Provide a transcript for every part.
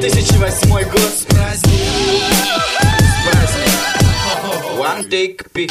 2008 год. С праздником. One take pick.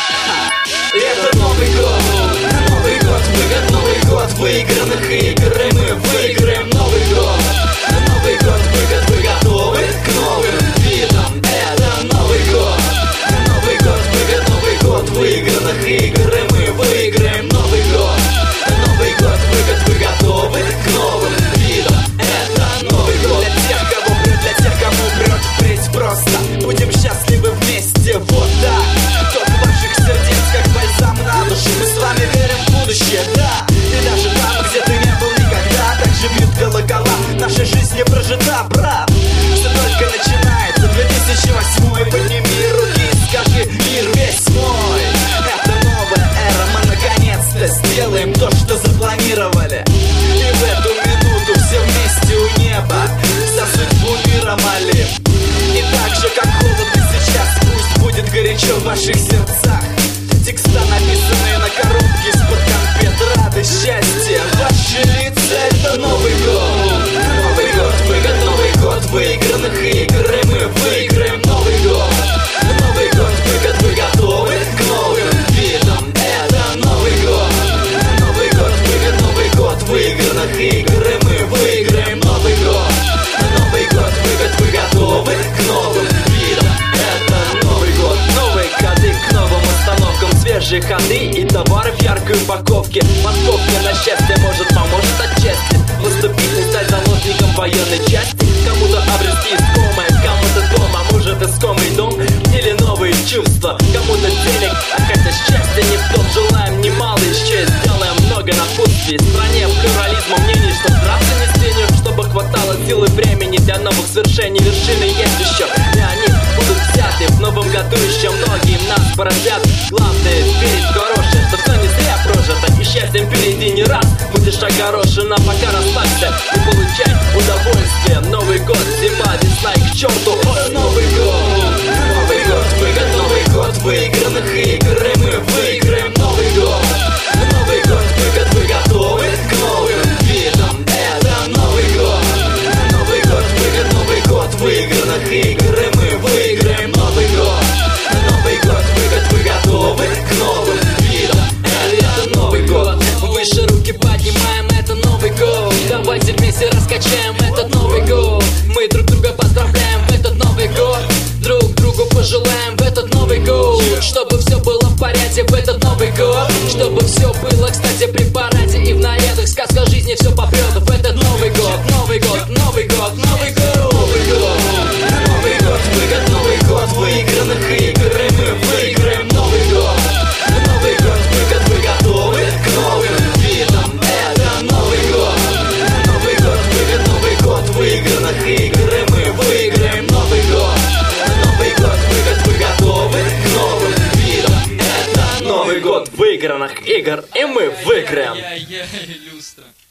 Это Новый год. Новый год, выгод, Новый год выигранных игр, и мы выиграем Новый год. Новый год, выгод, вы готовы к новым видам? Это Новый год. Новый год, выгод, Новый год выигранных игр, и мы выиграем Новый год. Новый год, выгод, вы готовы к новым видам? Это Новый год. Для тех, кого прет, для тех, кому прет впредь просто. Будем счастливы вместе, вот так. Ток ваших сердец, как бальзам на душу. Мы с вами верим в будущее, да. И даже там, где ты не был никогда, так же бьют колокола. Наша жизнь не прожита, брат. Все только начинается. 2008. Подними руки и скажи: мир весь мой. Это новая эра, мы наконец-то сделаем то, что запланировали. И в эту минуту все вместе у неба за судьбу мира молим. И так же, как холодно сейчас, пусть будет горячо в ваших сердцах. Текста, написанные на коробке из-под конфет. Радость, счастье, ваши лица — это Новый год. Новый год, выгод, Новый год выигранных игр, и мы выиграем Новый год. Новый год, выгод, вы готовы к новым видам? Это Новый год. Новый год, выгод, Новый год выигранных игр, и мы выиграем Новый год. Новый год, выгод, вы готовы к новым видам? Это Новый год. Новые коды к новым остановкам, свежие ходы и товары в яркой упаковке. Подковка на счастье может поможет отчасти поступить и стать заложником военной части. Кому-то обрести искомое, кому-то дом, а может искомый дом или новые чувства. Кому-то денег, а хотя счастье не в том. Желаем немало исчесть, сделаем много напутствий. В стране плюрализма мнений, что драться не с тенью, чтобы хватало силы времени для новых свершений. Вершины есть еще, и они будут взяты в новом году. Еще многие нас поразят. Главное верить в хорошее, что все не зря прожито, и счастьем впереди не раз будешь огорошен. А пока расслабься и получай удовольствие. Новый год, зима, весна и к черту Новый год. Новый год, выгод, Новый год выигранных игр, и мы выиграем Новый год. Новый год, выгод, вы готовы к новым видам? Это Новый год. Новый год, выгод, Новый год выигранных игр, и мы выиграем Новый год. Новый год, выгод, вы готовы к новым видам? Это Новый год. Выше руки поднимаем, это Новый год. Давайте вместе раскачаем этот Новый год. Мы друг друга поздравляем в этот Новый год. Друг другу пожелаем в этот Новый год, чтобы все было в порядке в этот Новый год. Чтобы все было, кстати, при параде и в нарядах. Сказка жизни все попрет в этот Новый год. Новый год, Новый год, Новый год. Новый год, Новый год, выгод, Новый год выигранных игр, и мы выиграем Новый год. Новый год, выгод, вы готовы к новым видам? Это Новый год. Новый год, выгод, Новый год выигранных игр, и мы выиграем Новый год. Новый год, выгод, вы готовы к новым видам? Это Новый год выигранных игр, и мы выиграем. Люстра.